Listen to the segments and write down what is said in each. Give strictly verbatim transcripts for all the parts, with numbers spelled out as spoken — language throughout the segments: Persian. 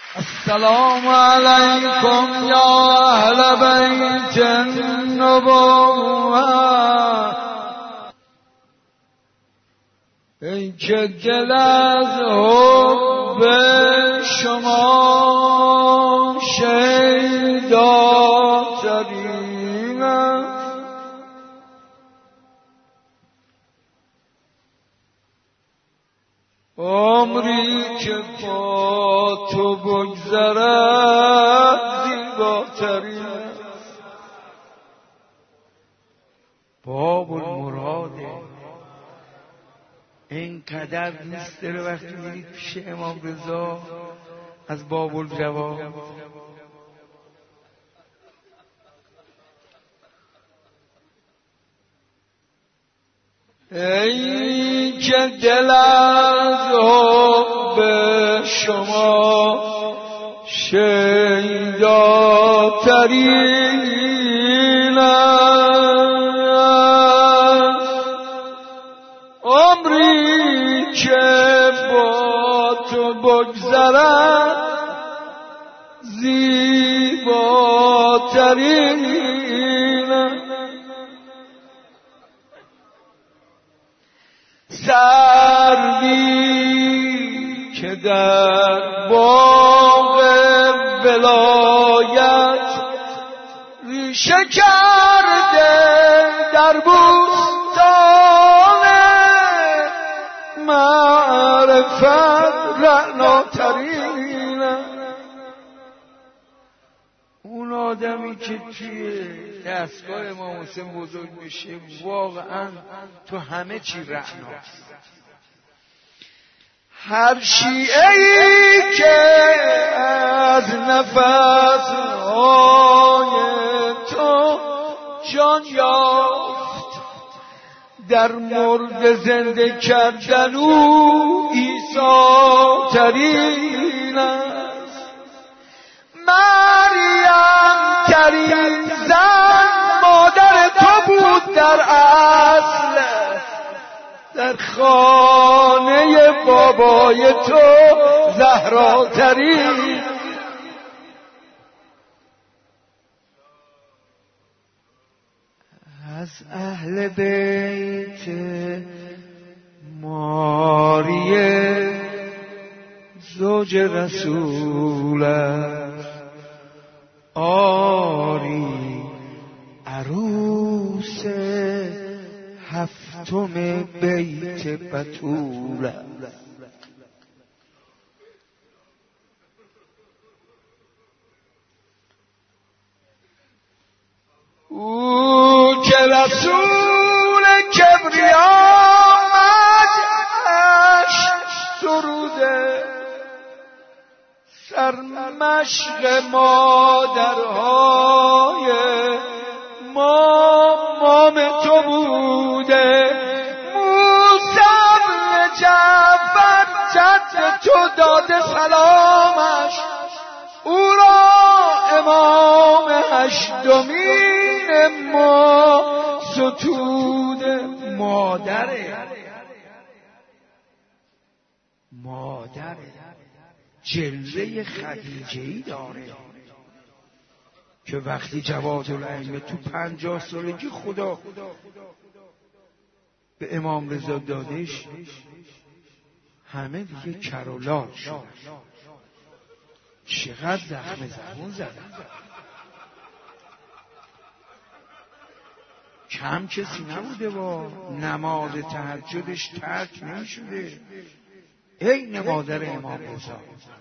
السلام علیکم یا اهل بیت النبوة. ای که دل از حب شما شیداترین است، عمری که با تو بگذرد زیباترین است. باب المراده اینقدر دوست داره وقتی میرید پیش امام رضا از باب الجواب. ای که دل از حب شما شیداترین است، عمری که با تو بگذرد زیباترین است. سروی که در باغ ولایت ریشه کرده در بوستان معرفت رعناترین است. اون آدمی که توی دستگاه امام حسین بزرگ بشه واقعا تو همه چی رعناست. هر شیعه‌ای که از نفس‌های تو جان یافت، در مرد زنده کردن او عیسی ترین است. مریم ترین زن مادر تو بود، در اصل در خانه بابای تو زهراترین. از اهل بیت ماریه زوج رسول است، آری عروس هفتم بیت بطول است. او که رسول کبریا مدحش سروده، سرمشق مادرهای ما مام تو بوده. موسی بن جعفر جد تو داده سلامش، او را امام هشتمین ما ستوده. مادره مادره جلوه خدیجه‌ای داره که وقتی جواد الائمه تو پنجاه سالگی خدا به امام رضا دادش، همه دیگه کرولات شد. چقدر زخم زبون زدن، کم کسی نبوده با نماز تهجدش ترک نمیشده. این مادر امام رضا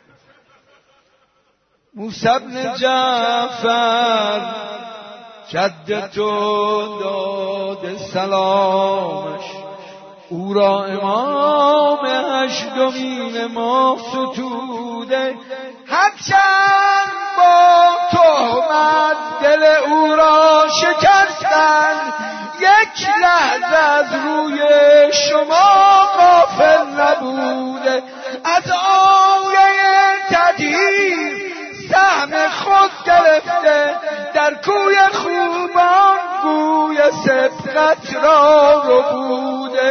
موسی بن جعفر جد تو داده سلامش، او را امام هشتمین ما ستوده. هرچند با تهمت دل او را شکستند، یک لحظه از روی شما غافل نبوده. از آیه تطهیر سهم خود گرفته، در کوی خوبان گوی صدقت را ربوده.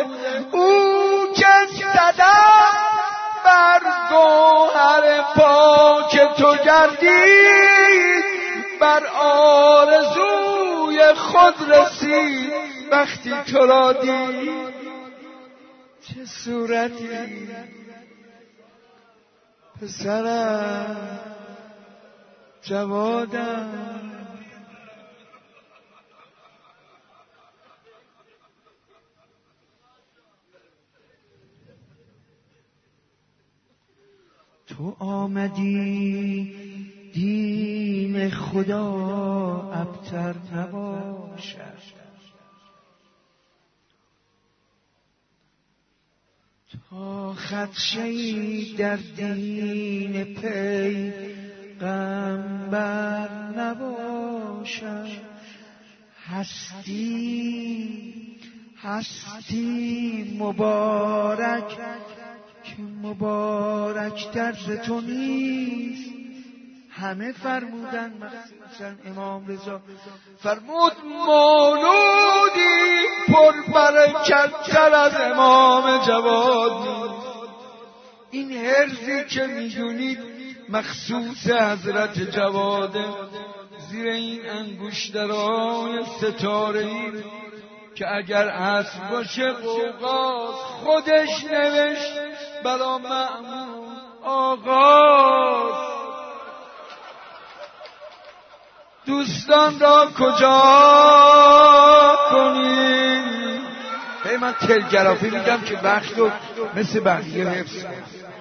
او که صدق بر گوهر پاک تو گردید بر آرزوی خود رسید وقتی تو را دید چه صورتی پسرم جوادم تو آمدی دین خدا ابتر نباشد تا خدشه‌ای در دین پیغمبر نباشد هستی هستی مبارک که مبارک طرز تو نیست همه فرمودن مثلا امام رضا فرمود مولودی پر برکت تر از امام جواد نیست. این هرزی که میدونید مخصوص حضرت جواده زیر این انگشترهای ستاره‌ای که اگر اصل باشه قوقاز خودش نوشت برا مأمون آغاز دوستان را کجا کنیم هی من تلگرافی میگم که وقت رو مثل بقیه حفظ کنم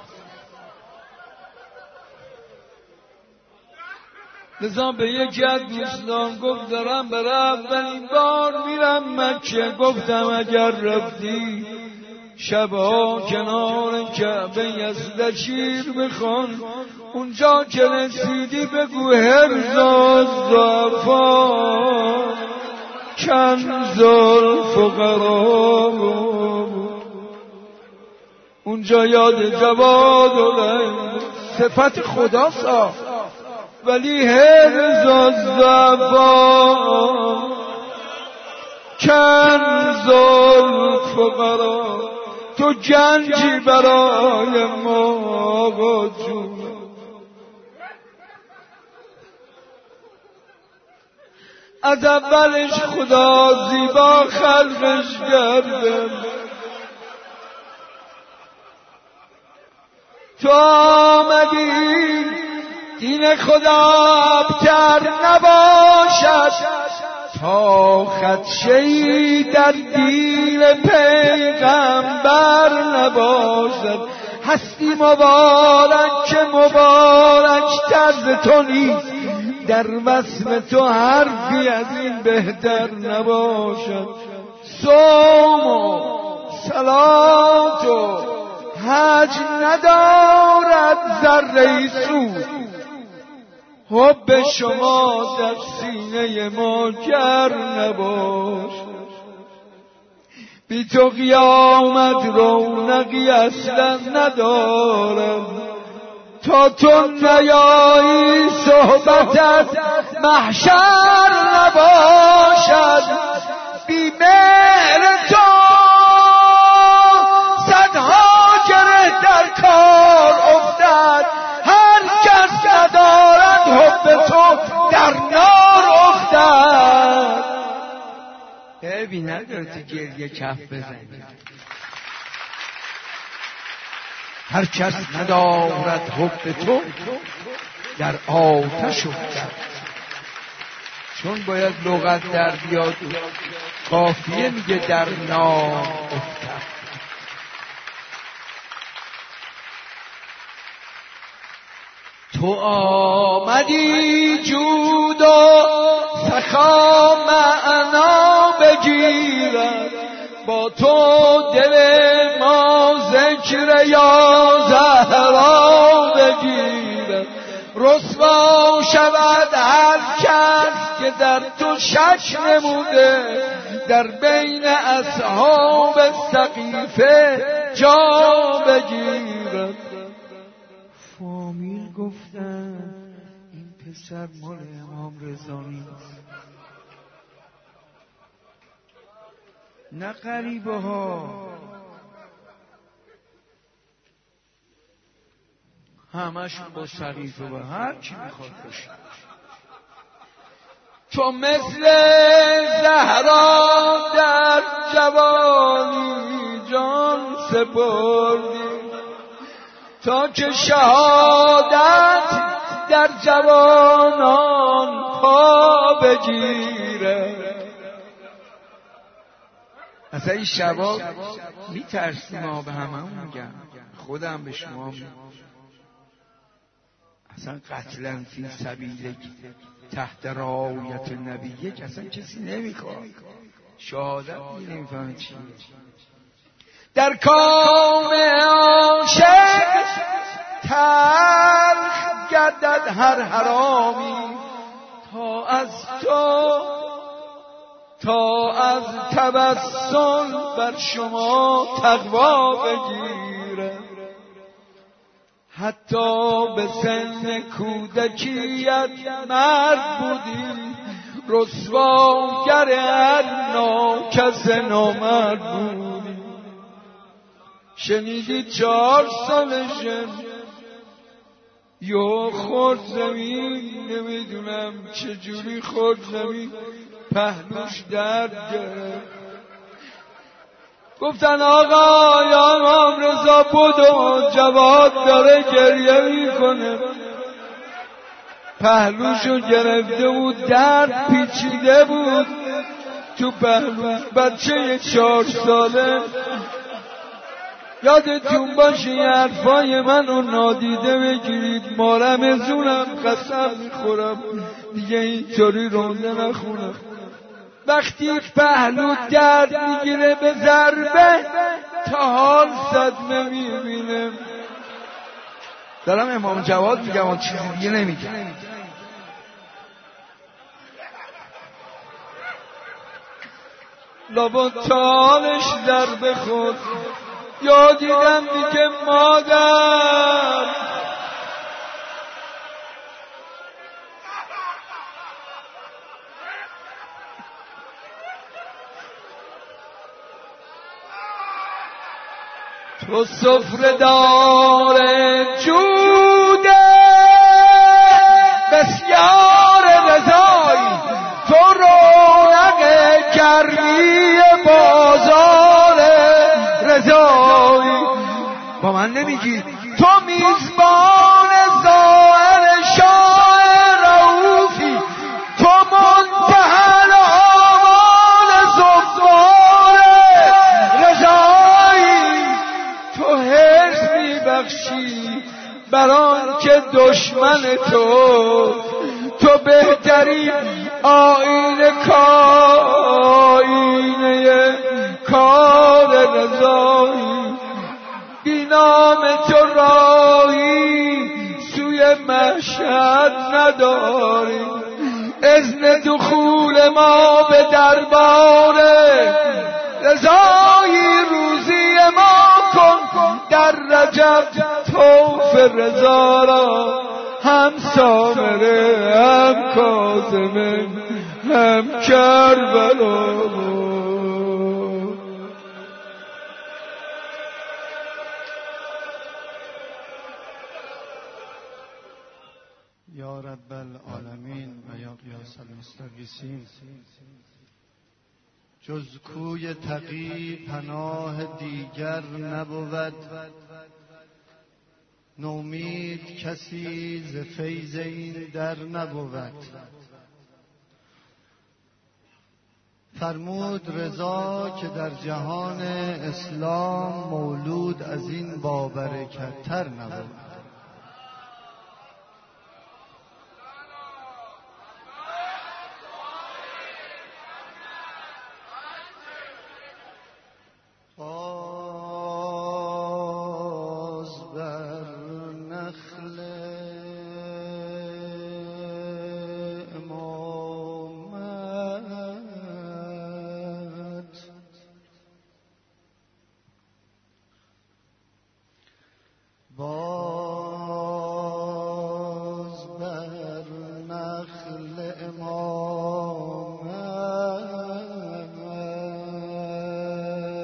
لذا به یکی از دوستان گفت دارم برای اولین بار میرم مکه گفتم اگر رفتی شبها کنار کعبه یزدشیر بخوان اونجا که رسیدی بگو هرز الضعفا کنز الفقرا اونجا یاد جواد و صفت خدا سا ولی هرز الضعفا کنز الفقرا تو گنجی برای ما جون از اولش خدا زیبا خلقش کرده تو آمدی دین خدا ابتر نباشد تا خدشه‌ای در دین پیغمبر نباشد هستی مبارک که مبارک طرز تو نیست در وصف تو حرفی از این بهتر نباشد صوم و صلات و حج ندارد ذره سود حب شما در سینه ما گر نباشد بی تو قیامت رونقی اصلا ندارم تا تو نیایی صحبتت محشر نباشد بی مهر تو صدها گره در کار افتد هر کس ندارد حب تو در نار افتد عیبی نداره تو گریه کف بزنی هر کس ندارد حب تو در آتش افتد چون باید لغت در بیاد قافیه میگه در نار افتد تو آمدی جود و سخا معنا بگیرد با تو دل ما ذکر یا زهرا بگیرد رسوا شود هر کس که در تو شک نموده در بین اصحاب سقیفه جا بگیرد فامیل گفتن این پسر مال امام رضا نیست نه غریبه ها همشون با سقیفه و هر چی میخواد باشه. تو مثل زهرا در جوانی جان سپردی تا که شهادت در جوانان پا بگیره. اصلا این شبا میترسیم ما به همه میگم، خودم به شما میگم اصلا قتلا فی سبیل تحت رعایت نبیه که اصلا کسی نمیخواد، شهادت نمیفهمه چیه. در کام عاشق تلخ گردد هر حرامی تا از تو تا از تبسم بر شما تقوا بگیره. حتی به سن کودکیت مرد بودی، رسواگر هر ناکس نامرد بودی. شنیدی چهار سالشه یا خورد زمین، نمیدونم چجوری خورد زمین، پهلوش درد گرفت. گفتن آقا یا امام رضا بدو، جواد داره گریه میکنه، پهلوشو گرفته بود، درد پیچیده بود تو پهلوش. بچه چهار ساله، یادتون باشه یه حرفای منو نادیده بگیرید، مارم زونم قسم میخورم دیگه اینطوری رونده نخونم. وقتی پهلو درد میگیره به ضربه تا حال صدمه میبینه. دارم امام جواد میگم اون چیزی دیگه نمیگم. لابا تالش ضربه خود یا دیدم دیگه مادر تو سفره دار جوده بسیار رضایی، تو رونق گرمی بازار رضایی. با من نمیگی تو میزبان ظاهر شاه رؤوفی، تو منتهی آمال زوار رضایی. تو حرص میبخشی بران که دشمن تو، تو بهترین آینه کاینه کار رضایی. بی نام تو راهی سوی مشهد نداری، اذن دخول ما به دربار رضایی. روزی ما کن در رجب طوف رضا را، هم سامره هم کاظمه هم کربلا. یا رب العالمین و یا قیاس المستغیثین. جز کوی تقی پناه دیگر نبود، نومید کسی ز فیض این در نبود. فرمود رضا که در جهان اسلام مولود از این بابرکت تر نبود.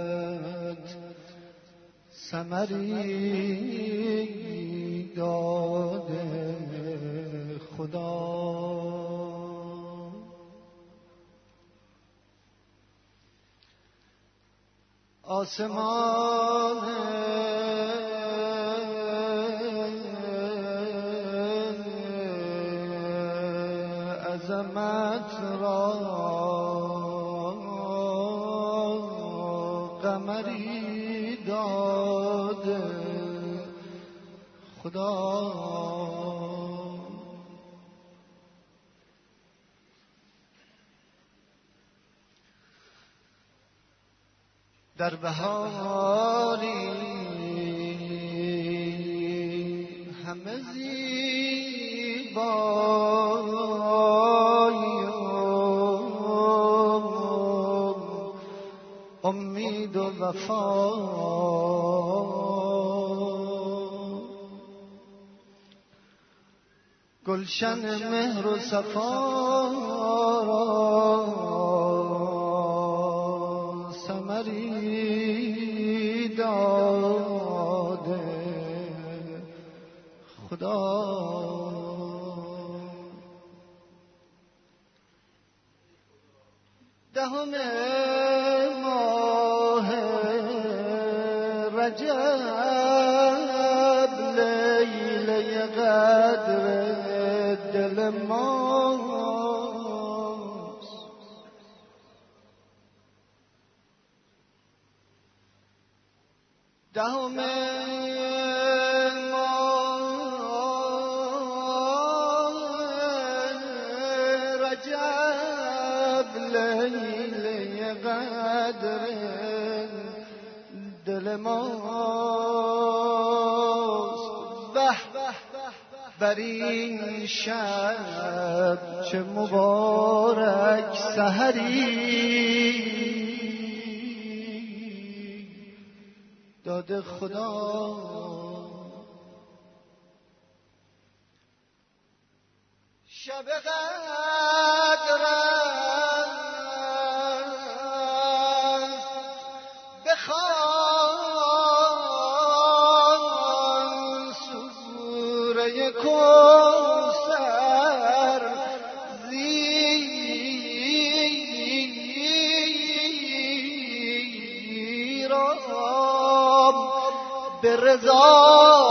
ثمری داد خدا. آسمان عظمت را قمری داده خدا. در بهاری همه زیبایی امید و وفا. گلشن مهر و صفا ثمری داده خدا. دهم ماه رجب لیله قدر دل ماست. دهم ماه رجب لیله قدر دل ماست. به بر این شب چه مبارک سحری داده خدا. شب قدر است بخوان سوره کوثر زیرا به رضا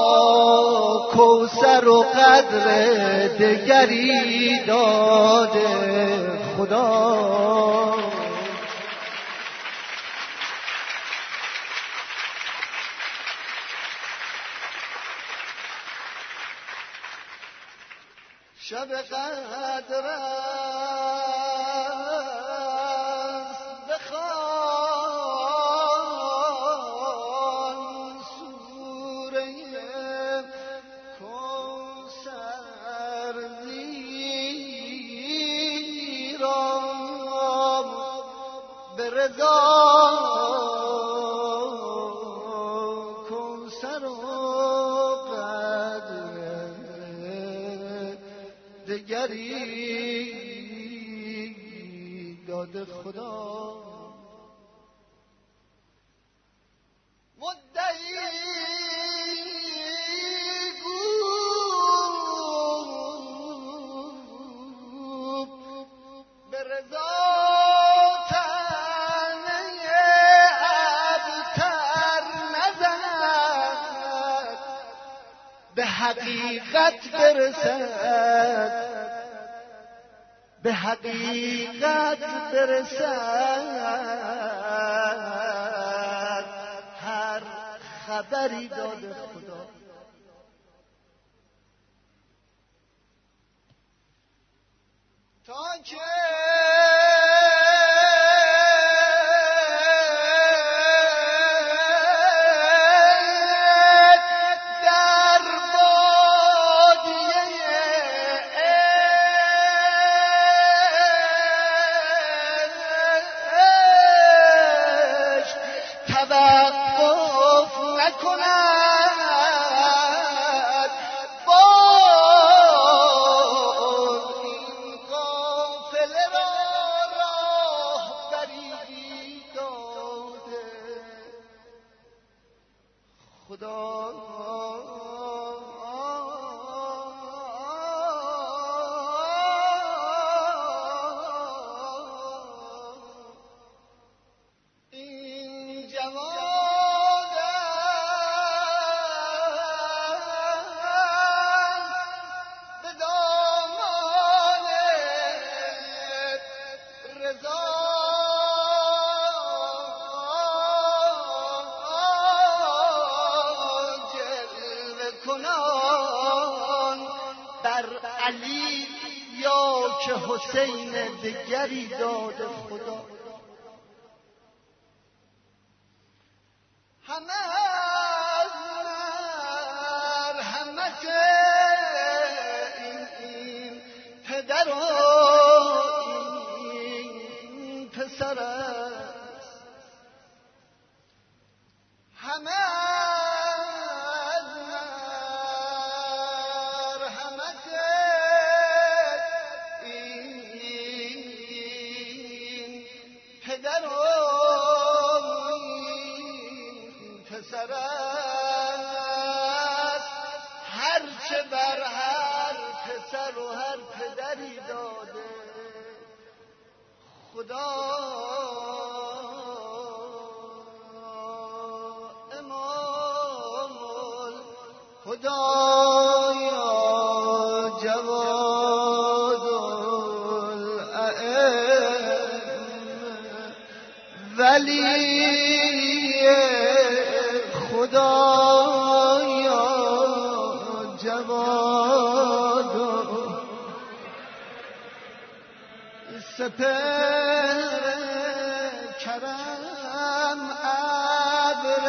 کوثر و قدر دگری داده خدا. شب قدر است بخوان سوره کوثر زیرا به رضا کوثر و قدر دگری داده خدا. مدعی گو به رضا تنه ابتر نزند به حقیقت برسد به حقیقت برسد هر خبری داده خدا. تا که توقف نکند باز این قافله بر علی یا که حسین دگری داد خدا. همه از مرحمت این این پدر و این پسر است. همه از مرحمت این پدر و پسر است. هرچه بر هر پسر و هر پدری داده خدا. امام خدایا جواد الائمه ولی خدایا جواد سپهر کرم ابر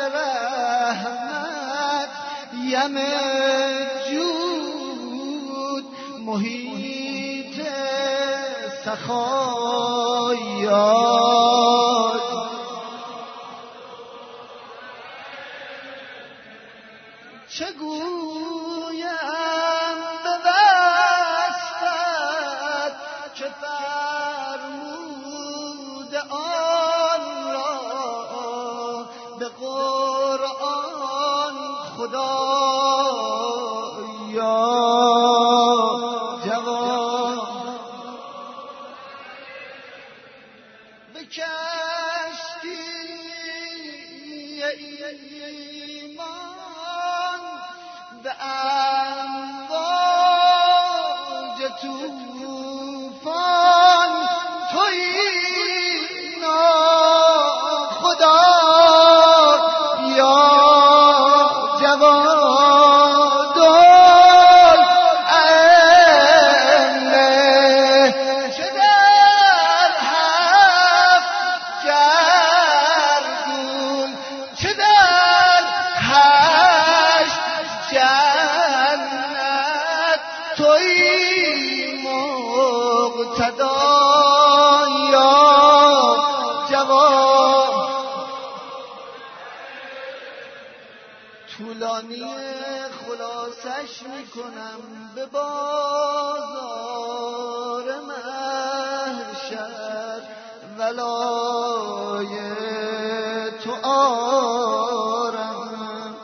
رحمت یم جود محیط سخایات. چه گویم به وصفت که فرمود آن را به قرآن خدا یا جوان. به کشتی ایمان به امواج توفان تویی ناخدا یا جواد الائمه. چه در هفت گردون چه در هشت جنت تویی مقتدا یا جواد. طولانی خلاصش میکنم به بازار محشر ولای تو آرم.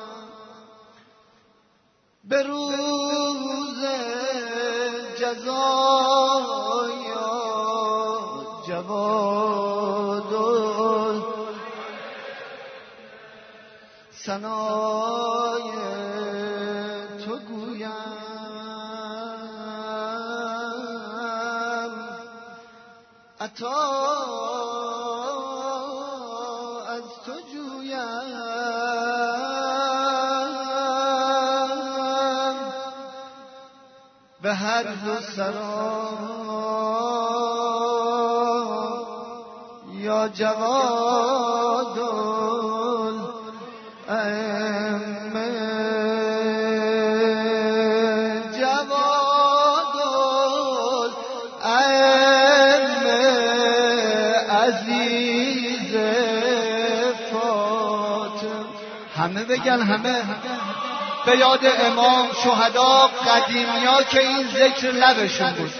به روز جزا یا جواد ثنای تو گویم عطا از تو جویم. به هر دو سرا یا جواد الائمه جواد الائمه عزیز فاطمه. همه بگن همه به یاد امام شهدا قدیمیا که این ذکر لبشون بود.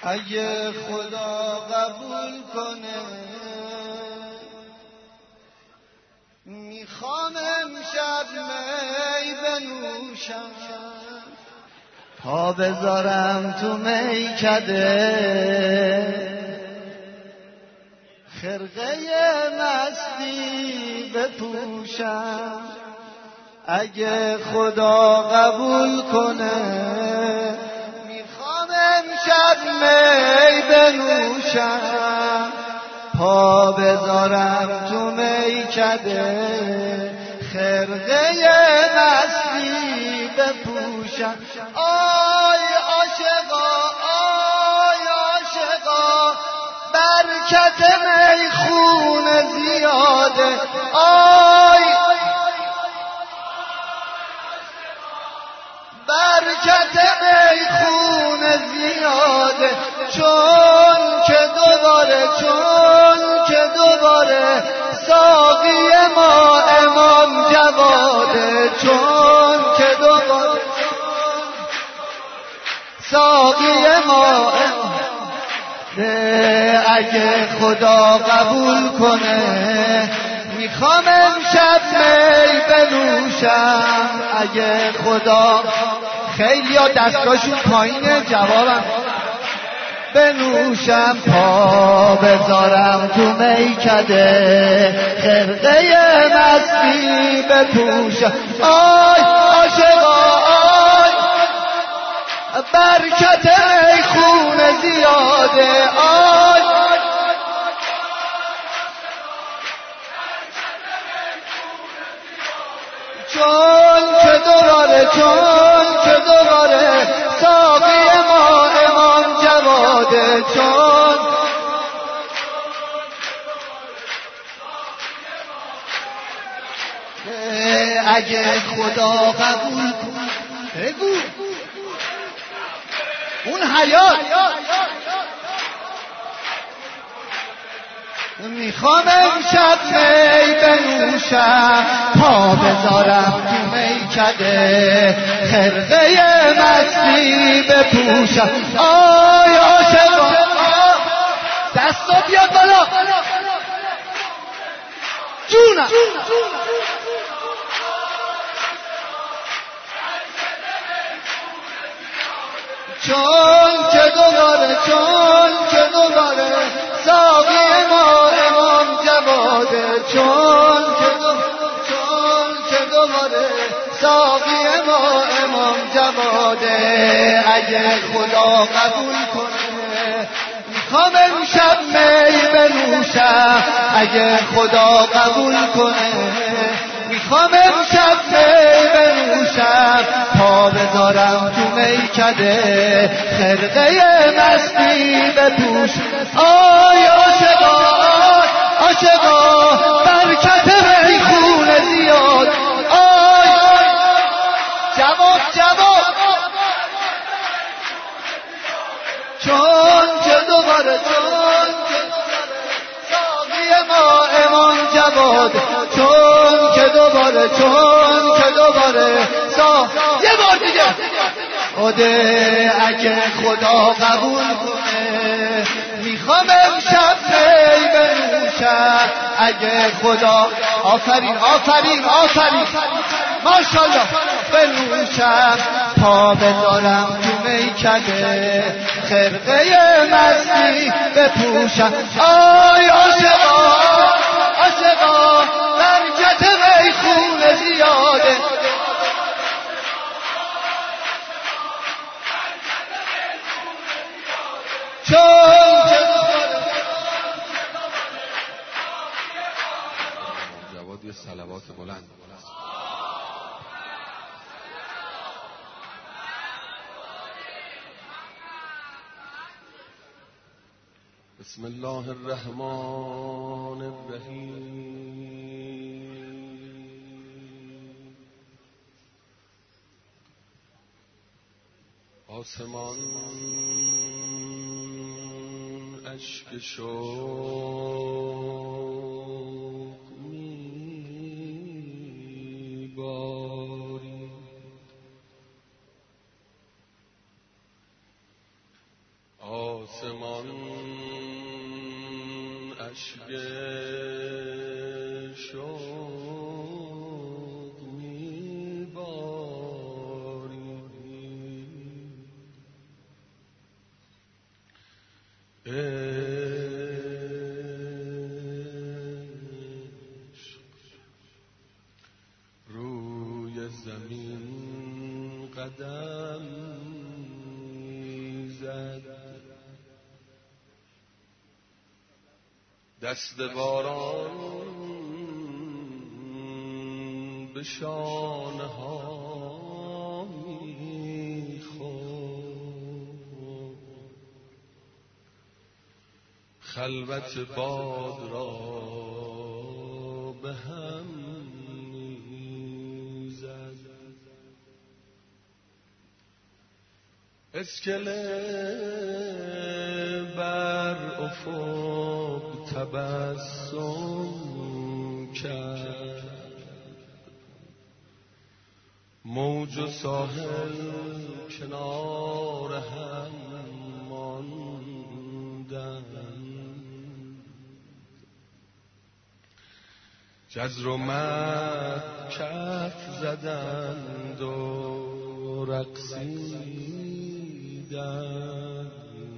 اگه خدا قبول کنه میخوام امشب می بنوشم پا بذارم تو میکده خرقه مستی بپوشم اگه خدا قبول کنه میخوام امشب می بنوشم پا بذارم تو میکده خرقه مستی بپوشم آی عاشقا آی عاشقا برکت میخون زیاده آی برکت میخون زیاده چون که دوباره چون که دوباره ساقی ما امام جواده چون که دوباره ساقی ما امام اگه خدا قبول کنه میخوام امشب می بنوشم اگه خدا خیلی ها دستاشون پایینه جوابم بنوشم پا بذارم تو میکده خرقه مستی بپوشم آی عاشقا آی برکت میخون زیاده آی چون که دوباره چون که دوباره ساقی ما امام جواده چون اگه خدا قبول کنه بگو اون حیات میخوام امشب می بنوشم پا بذارم تو میکده خرقه مستی بپوشم آی عاشقا دستا بیاد بالا جونم چون که دوباره چون که دوباره ساقی ما امام جواده چون که دوباره چون که دوباره ساقی ما امام جواده اگه خدا قبول کنه میخوام امشب می بنوشم اگه خدا قبول کنه میخوام امشب می بنوشم پا بذارم تو میکده خرقه مستی بپوش آی عاشقا آی عاشقا برکت میخون زیاد آی جواب جواب چون که دوباره چون که ساقی ما امام جواد چون که دوباره چون که دوباره سا یه بار دیگه اوده اگه خدا قبول کنه میخوام امشب می بنوشم اگه خدا آفرین آفرین آفرین ماشاءالله بنوشم پا بذارم تو میکده خرقه مستی بپوشم آی عاشقا عاشقا برکت میخون زیاده چون که جواد یه صلوات بلند بسم الله الرحمن الرحیم آسمان اشک شوق میباری آسمان اشک شوق میباری عشق روی زمین قدم میزد دست باران به شانه ها میخورد خلوت باد را به هم میزد اسکله بر افق تبسم کرد موج و ساحل کنار هم ماندند جزر و مد کف زدند و رقصیدند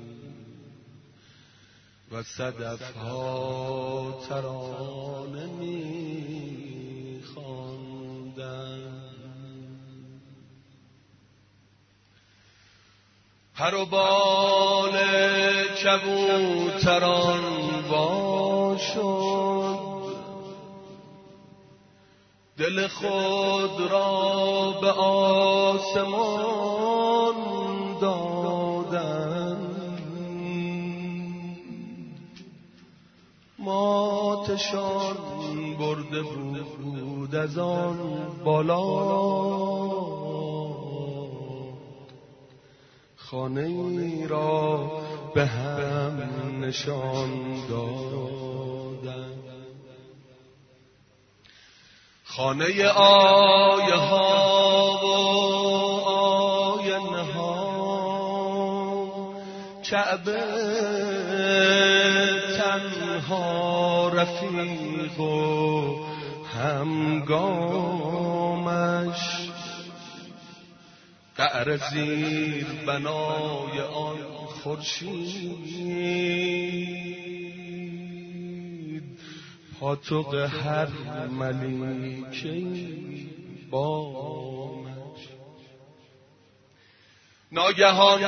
و صدف ها ترانه می‌خواندند پر و بال کبوتران وا شد دل خود را به آسمان دادند ماتشان برده بود از آن بالا خانه ای را به هم نشان دادند خانه آیه ها و آینه ها کعبه تنها رفیق و همگامش قعر زیر بنای آن خورشید پاتوق هر ملیکی بامش ناگهان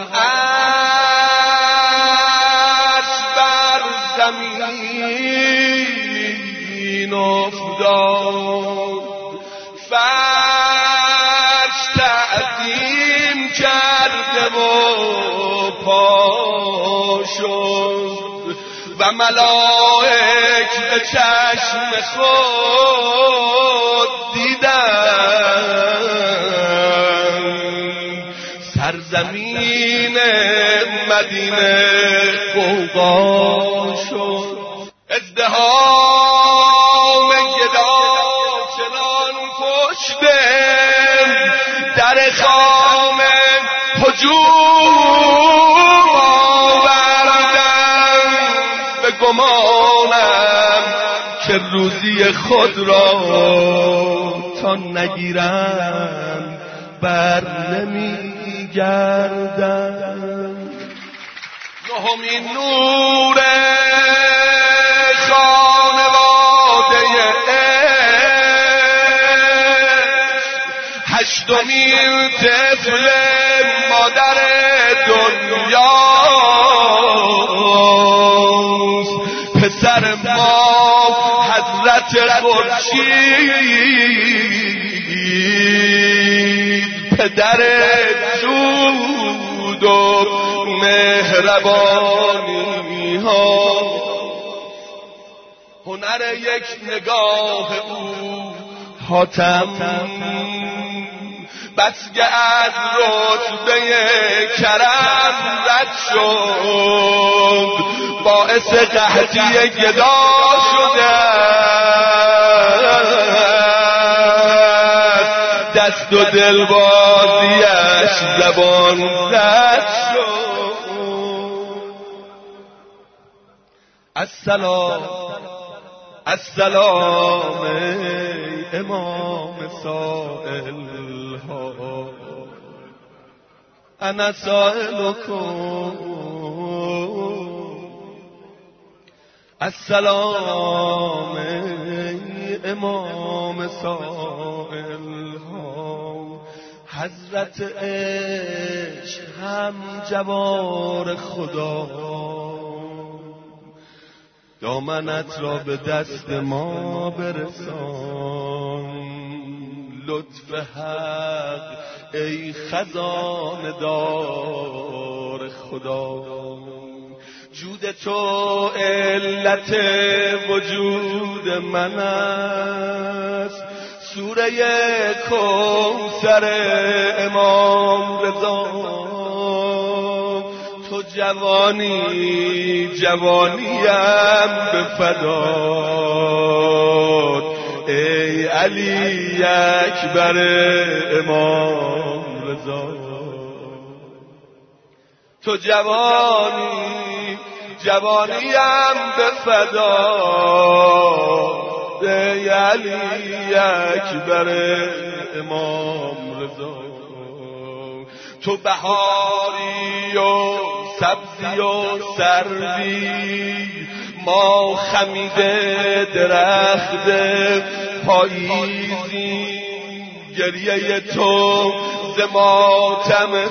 عرش بر زمین افتاد فرش تعظیم کرده و پا شد و ملائک به چشم خود دیدند سرزمین مدینه غوغا شد ازدحام گدا چنان پشت در خام هجوم آوردند به گمانم که روزی خود را تا نگیرند بر نمیگردند نهمین نور خانواده هشتمین طفل مادر دنیاست پسر ما حضرت خورشید پدر جود و مهربانی ها هنر یک نگاه او حاتم بسگه از رتبه کرم رد شد باعث قحطی گدا شده دست و دل بازیش زبان زد شد السلام السلام ای امام سائل ها، انا سائلکم. السلام ای امام سائل ها، حضرت عشق هم جوار خدا، دامنت را به دست ما برسان. لطف حق ای خزانه دار خدا، جود تو علت وجود من است. سوره کوثر امام رضا، تو جوانی جوانیم به فدات. ای علی اکبر امام رضا، تو جوانی جوانیم به فدات. ای علی اکبر امام رضا، تو بهاری و سبزی و سروی، ما خمیده درخت پاییزی. گریه تو ز ماتم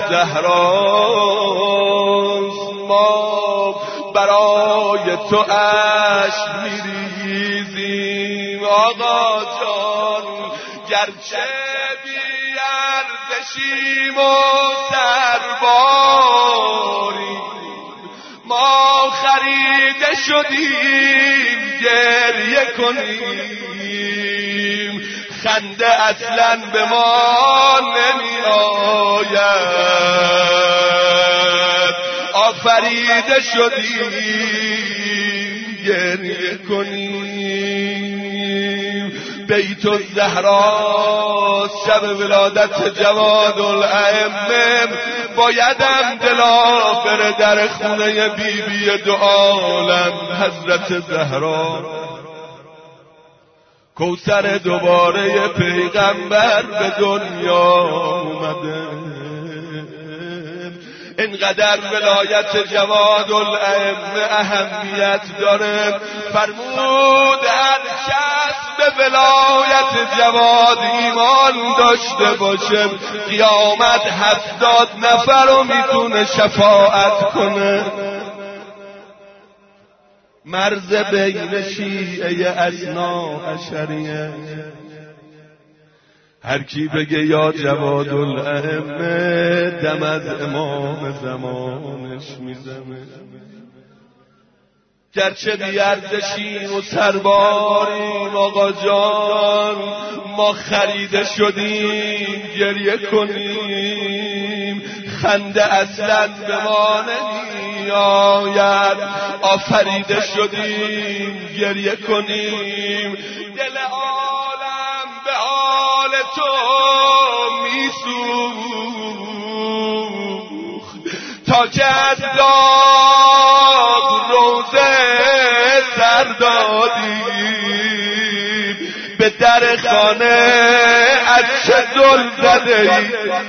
زهراست، ما برای تو اشک میریزیم. آقا جان گرچه بی ارزشیم و سرباریم، ما خریده شدیم گریه کنیم. خنده اصلا به ما نمی آید، آفریده شدیم گریه کنیم. بیت الزهرا شب ولادت جواد الائمه، بایدم دلا بره در خونه بی بی دو عالم حضرت زهرا. کوثر دوباره پیغمبر به دنیا اومده، اینقدر ولایت جواد الائمه اهمیت داره. فرمود هر کس به ولایت جواد ایمان داشته باشه، قیامت هفتاد نفر رو میتونه شفاعت کنه. مرز بین شیعه اثنا عشریه، هر کی بگه یا جواد الائمه، دم از امام زمانش میزنه. گرچه بی‌ارزشیم و سرباریم آقا جان، ما خریده شدیم گریه کنیم. خنده اصلا به ما نمی آید، آفریده شدیم گریه کنیم. دل عالم به حال تو میسوخت، تا که از داغ روزه سر دادیم. به در خانه از چه دل زده ای،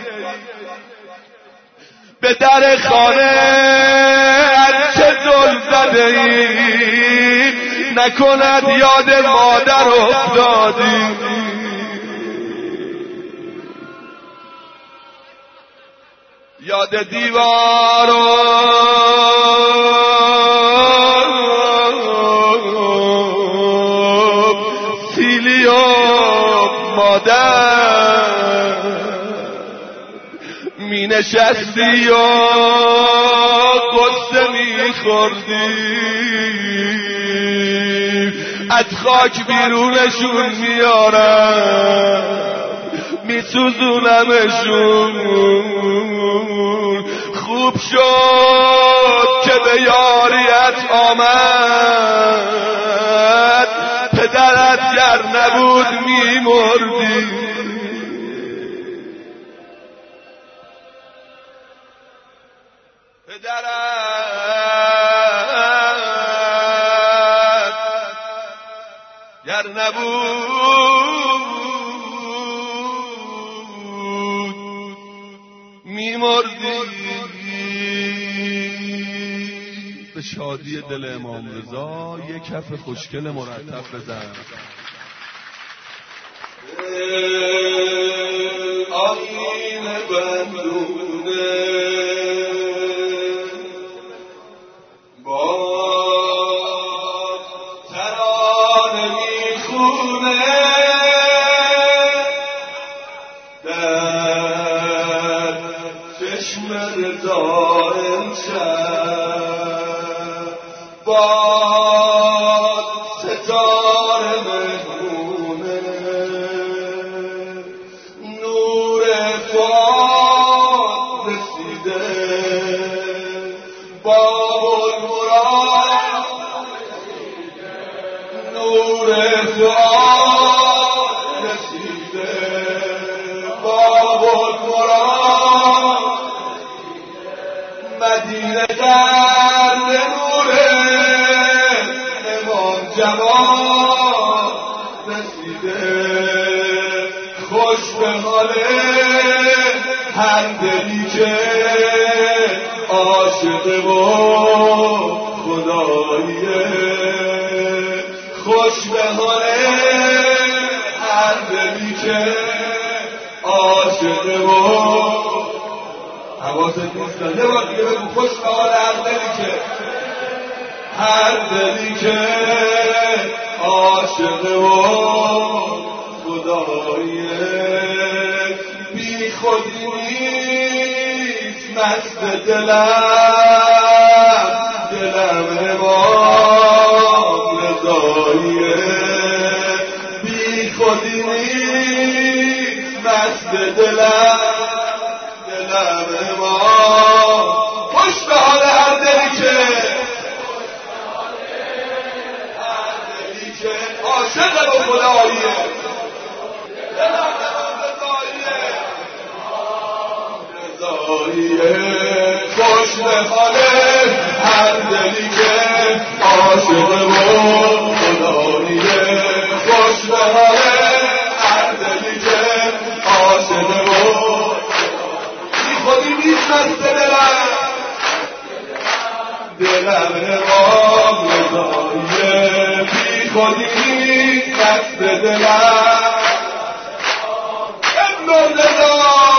به در خانه از چه دل زده ای، نکند یاد مادر افتادی. یاد دیوار و سیلی و مادر می نشستی و قصه می خوردی. از خاک بیرونشون میارم، میسوزونمشون. خوب شد که به یاریت آمد، پدرت گر نبود میمردی. پدرت گر نبود میمردی. به شادی دل امام رضا یک کف خوشگل مرتب بزن. آیین بندونه با ترانه میخونه در چشم رضا امشب با ستاره مهمونه نور فؤاد رسیده باب المراد نور فؤاد رسیده باب المراد مدینه در نور امام جواد رسیده خوش به حال هر دلی که عاشق و خداییه خوش به حال هر دلی که عاشق و حواست نیست یه بار دیگه بگو خوش به حال هر دلی که هر دلی که عاشق و خداییه بی خودی نیست مست دلم دلم امام رضاییه بی خودی نیست مست دلم دلم امام خوش به حال هر دلی که هر دلی که عاشق و خداییه دلم خوش به حال هر دلی که عاشق و خداییه خوش به حال هر دلی که عاشق و بی خودی نیست مست دلم دلم امام رضاییه بی خودی نیست مست دلم ابن رضا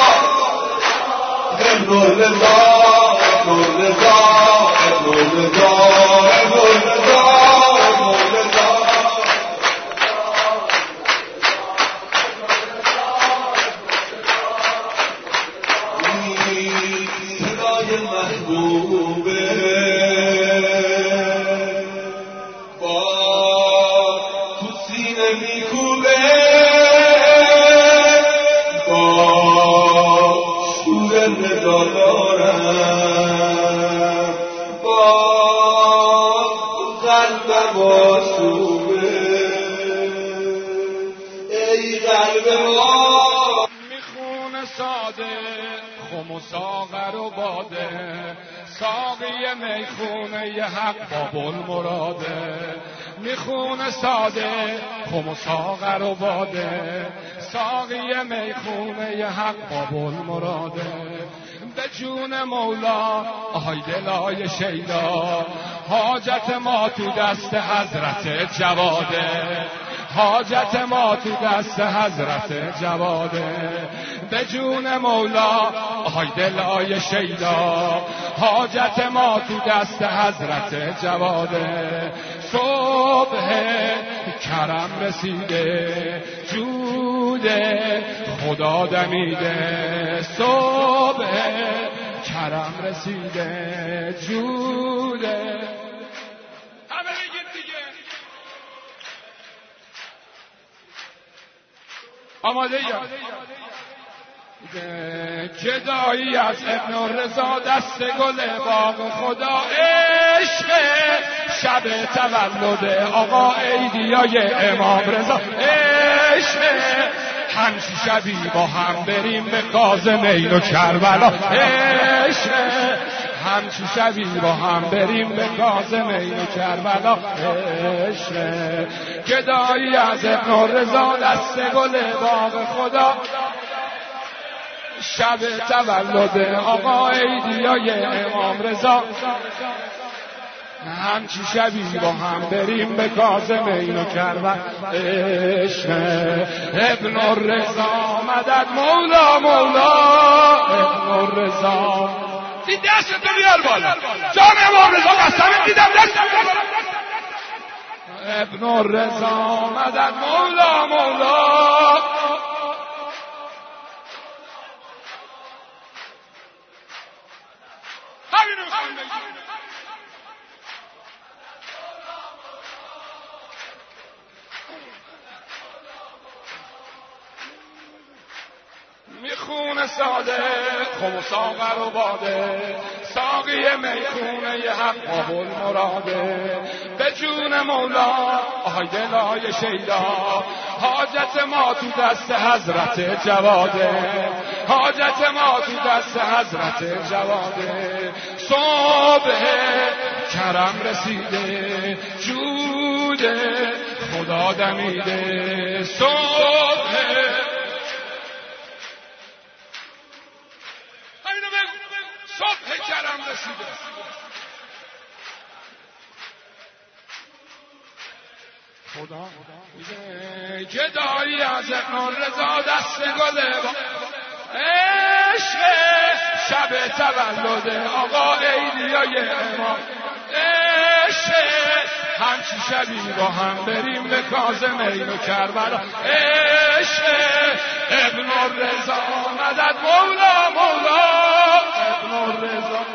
ابن رضا ابن رضا ابن رضا ابن رضا ابن رضا صدای محبوبه با تو سینه میکوبه رضا دارم با قلبم آسوبه ای قلب ما میخونه ساده خم و ساغر و باده ساقی میخونه ی حق باب المراده میخونه ساده خم و ساغر و باده ساقی میخونه ی حق باب المراده به جون مولا آهای دلای شیدا حاجت ما تو دست حضرت جواده حاجت ما تو دست حضرت جواده به جون مولا آهای دلای شیدا حاجت ما تو دست حضرت جواده صبح کرم رسیده جود خدا دمیده صبح کرم رسیده جود همه بگید دیگه آماده یا جدایی از ابن رضا دست گل باغ خدا عشق شب تولد آقا عیدیای امام رضا عشق همچی شبی با هم بریم به کاظمین و کربلا عشق همچو شبی با هم بریم به کاظم این کربلا عشق گدایی از ابن رضا دست گل باغ خدا شب تولد آقا عیدیای امام رضا همچی شبی با هم بریم به کاظم اینو کربلا عشق ابن رضا مدد مولا مولا ابن رضا این دستتو بیار بالا جان امام رضا قسم دیدم دست ابن رضا مدد مولا مولا همینو میخونه ساده خم و ساغر و باده ساقی میخونه ی حق قابل مراده به جون مولا آهای دلای شیدا حاجت ما تو دست حضرت جواده حاجت ما تو دست حضرت جواده صبح کرم رسیده جود خدا دمیده صبح صبح کرم رسیده خدا میگه گدایی از ابن رضا دست گله عشق شب تولد آقا عیدیای امام عشق همچی شبی با هم بریم به کاظم اینو کربلا عشق ابن رضا مدد مولا مولا ابن رضا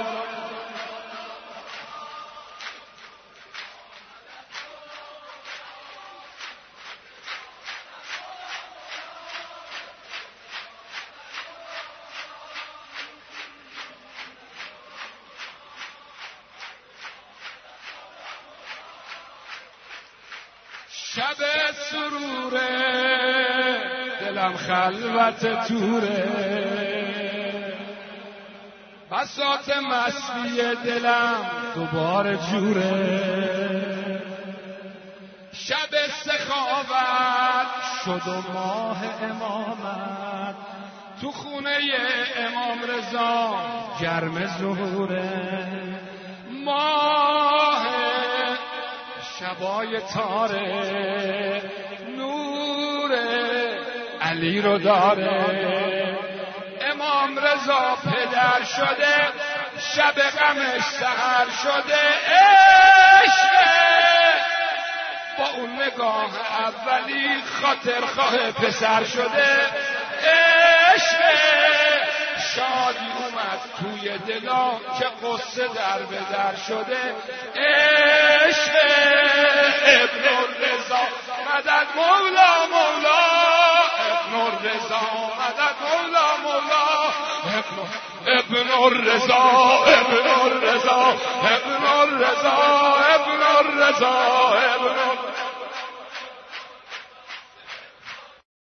شب سروره دلم خلوت توره بساط مستی دلم دوباره جوره شب سخاوت شد و ماه امامت تو خونه امام رضا گرم ظهوره ماه شبای تاره نور علی رو داره امام رضا پدر شده شب غمش سحر شده عشق با اون نگاه اولی خاطر خواه پسر شده عشق شادی اومد توی دلا که قصه در به در شده عشق ابن رضا مدد مولا مولا ابن رضا مدد مولا مولا ابن رضا ابن رضا ابن رضا ابن رضا